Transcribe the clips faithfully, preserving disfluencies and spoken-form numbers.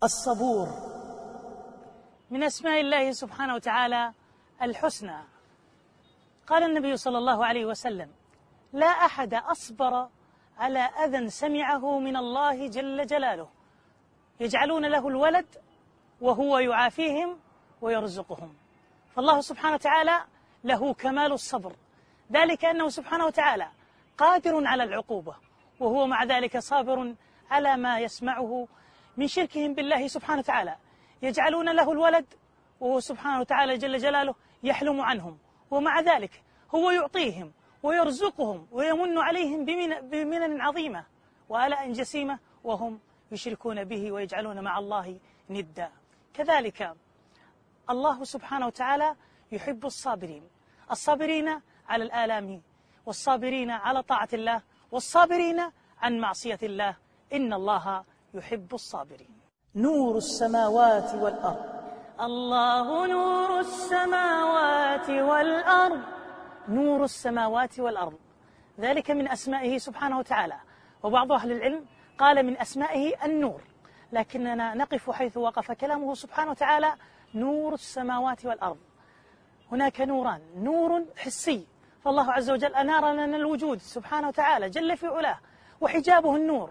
الصبور من أسماء الله سبحانه وتعالى الحسنى. قال النبي صلى الله عليه وسلم: لا أحد أصبر على أذى سمعه من الله جل جلاله، يجعلون له الولد وهو يعافيهم ويرزقهم. فالله سبحانه وتعالى له كمال الصبر، ذلك أنه سبحانه وتعالى قادر على العقوبة، وهو مع ذلك صابر على ما يسمعه من شركهم بالله سبحانه وتعالى. يجعلون له الولد وهو سبحانه وتعالى جل جلاله يحلم عنهم، ومع ذلك هو يعطيهم ويرزقهم ويمن عليهم بمنن عظيمة وآلاء جسيمة، وهم يشركون به ويجعلون مع الله ندا. كذلك الله سبحانه وتعالى يحب الصابرين، الصابرين على الآلام، والصابرين على طاعة الله، والصابرين عن معصية الله. إن الله يحب الصابرين. نور السماوات والأرض. الله نور السماوات والأرض. نور السماوات والأرض، ذلك من أسمائه سبحانه وتعالى. وبعض أهل العلم قال من أسمائه النور، لكننا نقف حيث وقف كلامه سبحانه وتعالى: نور السماوات والأرض. هناك نوران: نور حسي، فالله عز وجل أنار لنا الوجود سبحانه وتعالى جل في علاه، وحجابه النور،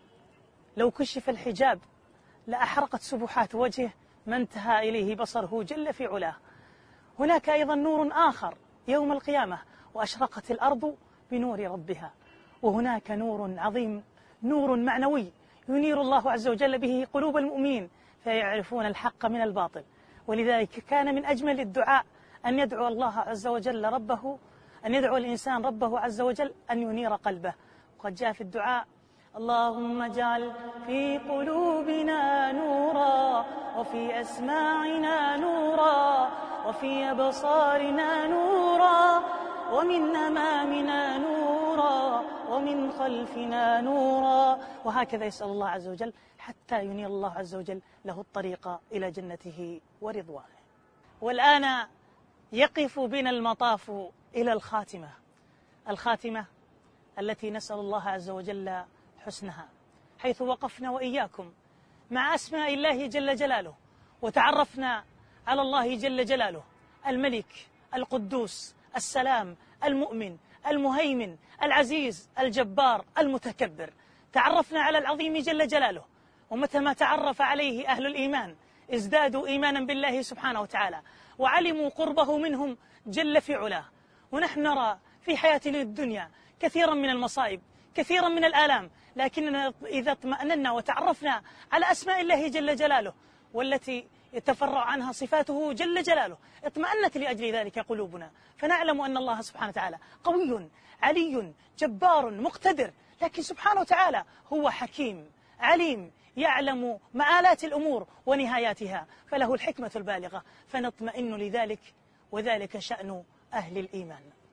لو كشف الحجاب لأحرقت سبحات وجهه ما انتهى إليه بصره جل في علاه. هناك أيضا نور آخر يوم القيامة: وأشرقت الأرض بنور ربها. وهناك نور عظيم، نور معنوي ينير الله عز وجل به قلوب المؤمنين فيعرفون الحق من الباطل. ولذلك كان من أجمل الدعاء أن يدعو الله عز وجل ربه، أن يدعو الإنسان ربه عز وجل أن ينير قلبه. وقد جاء في الدعاء: اللهم اجعل في قلوبنا نورا، وفي أسماعنا نورا، وفي أبصارنا نورا، ومن أمامنا نورا، ومن خلفنا نورا. وهكذا يسأل الله عز وجل حتى ينير الله عز وجل له الطريق إلى جنته ورضوانه. والآن يقف بنا المطاف إلى الخاتمة، الخاتمة التي نسأل الله عز وجل حسنها، حيث وقفنا وإياكم مع أسماء الله جل جلاله، وتعرفنا على الله جل جلاله: الملك، القدوس، السلام، المؤمن، المهيمن، العزيز، الجبار، المتكبر. تعرفنا على العظيم جل جلاله، ومتى ما تعرف عليه أهل الإيمان ازدادوا إيمانا بالله سبحانه وتعالى، وعلموا قربه منهم جل في علاه. ونحن نرى في حياتنا الدنيا كثيرا من المصائب، كثيرا من الآلام، لكننا إذا اطمأننا وتعرفنا على أسماء الله جل جلاله والتي يتفرع عنها صفاته جل جلاله، اطمأنت لأجل ذلك قلوبنا، فنعلم أن الله سبحانه وتعالى قوي علي جبار مقتدر، لكن سبحانه وتعالى هو حكيم عليم، يعلم مآلات الأمور ونهاياتها، فله الحكمة البالغة، فنطمئن لذلك، وذلك شأن أهل الإيمان.